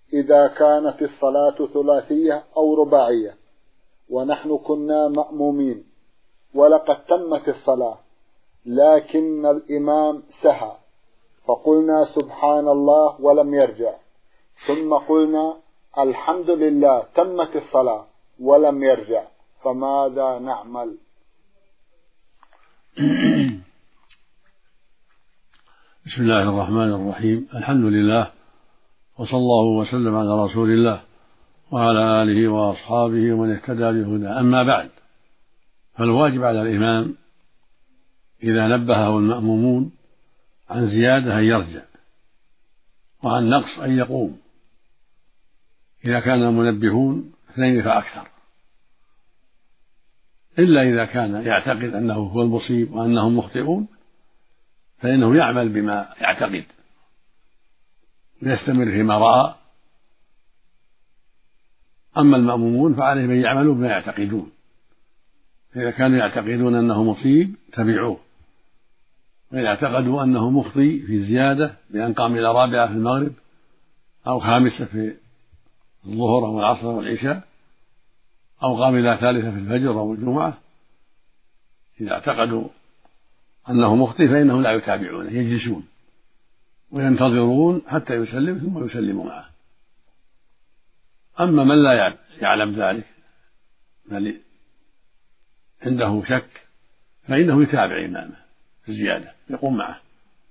إذا كانت الصلاة ثلاثية أو رباعية ونحن كنا مأمومين ولقد تمت الصلاة لكن الإمام سهى فقلنا سبحان الله ولم يرجع، ثم قلنا الحمد لله تمت الصلاة ولم يرجع، فماذا نعمل؟ بسم الله الرحمن الرحيم. الحمد لله وصلى الله وسلم على رسول الله وعلى آله وأصحابه ومن اهتدى بهداه. أما بعد، فالواجب على الإمام إذا نبهه المأمومون عن زيادة أن يرجع، وعن نقص أن يقوم، إذا كان المنبهون 2 فأكثر، إلا إذا كان يعتقد أنه هو المصيب وأنهم مخطئون فإنه يعمل بما يعتقد ويستمر فيما رأى. أما المأمومون فعليهم أن يعملوا بما يعتقدون، إذا كانوا يعتقدون أنه مصيب تبعوه، وإذا اعتقدوا أنه مخطئ في زيادة بأن قام إلى 4 في المغرب أو 5 في الظهر أو العصر والعشاء أو قام إلى 3 في الفجر أو الجمعة، إذا اعتقدوا أنه مخطئ فإنهم لا يتابعونه، يجلسون وينتظرون حتى يسلم ثم يسلموا معه. أما من لا يعلم ذلك بل عنده شك فإنه يتابع إمامه في الزيادة يقوم معه.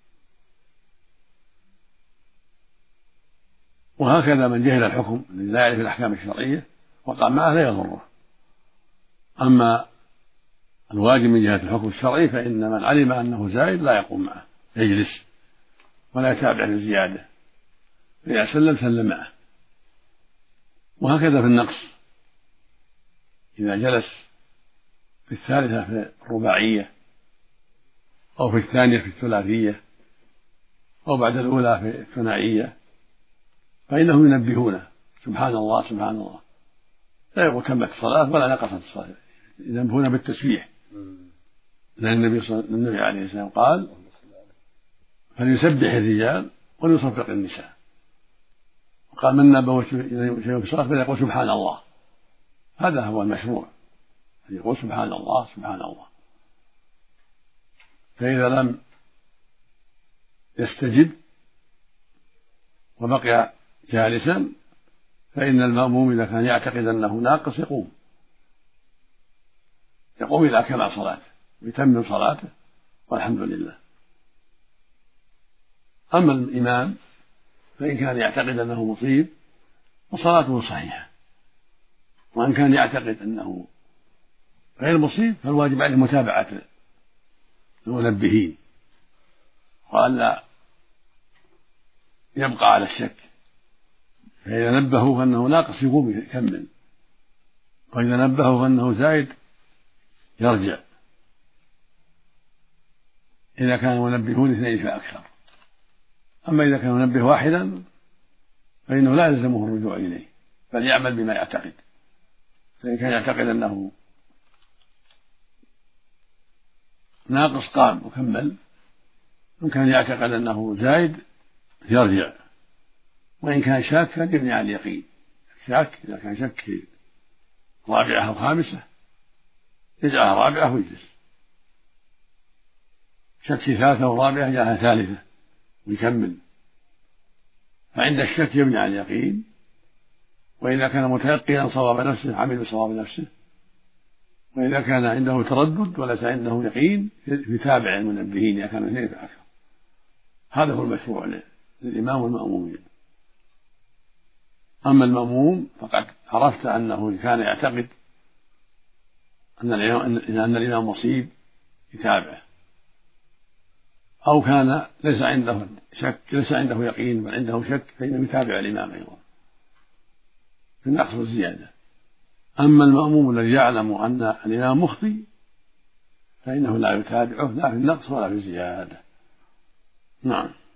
وهكذا من جهل الحكم الذي لا يعرف الأحكام الشرعية وقام معه لا يضره. أما الواجب من جهة الحكم الشرعي فإن من علم أنه زائد لا يقوم معه، يجلس ولا يتابع في الزيادة، فإذا سلم معه. وهكذا في النقص، إذا جلس في 3 في الرباعية أو في 2 في الثلاثية أو بعد الأولى في الثنائية فإنهم ينبهونه سبحان الله سبحان الله، لا يقول تمت الصلاة ولا نقصت الصلاة، ينبهون بالتسبيح، لأن النبي عليه السلام قال فليسبح الرجال وليصفق النساء، وقال من نبه شيء في الصلاة فليقول سبحان الله. هذا هو المشروع، يقول سبحان الله سبحان الله. فإذا لم يستجب وبقي جالسا فإن المأموم إذا كان يعتقد أنه ناقص يقوم إلى كمال صلاته ويتمم صلاته والحمد لله. أما الإمام فإن كان يعتقد أنه مصيب فصلاته صحيحة، وإن كان يعتقد أنه غير مصيب فالواجب عليه متابعة المنبهين وألا يبقى على الشك، فإذا نبهوا فأنه ناقص يقوم يكمل، وإذا نبهوا فأنه زائد يرجع، إذا كان منبهون 2 فأكثر. أما إذا كان منبه واحدا فإنه لا يلزمه الرجوع إليه، بل يعمل بما يعتقد. فإن كان يعتقد أنه ناقص قام وكمل، وإن كان يعتقد أنه زايد يرجع، وإن كان شاكا يبني على اليقين. شاك إذا كان شك في 4 أو 5 يجعلها 4 ويجلس، شك في 3 أو 4 يجعلها 3 ويكمل. فعند الشك يبني على اليقين، وإذا كان متيقنا صواب نفسه عمل بصواب نفسه، وإذا كان عنده تردد وليس عنده يقين يتابع المنبهين إذا كانوا 2 فأكثر. هذا هو المشروع للإمام والمأمومين. أما المأموم فقد عرفت أنه إن كان يعتقد أن الإمام مصيب يتابعه، أو كان ليس عنده شك ليس عنده يقين بل عنده شك فإنه يتابع الإمام أيضا في النقص والزيادة. أما المأموم الذي يعلم أن الإمام مخطئ فإنه لا يتابعه لا في النقص ولا في الزيادة. نعم.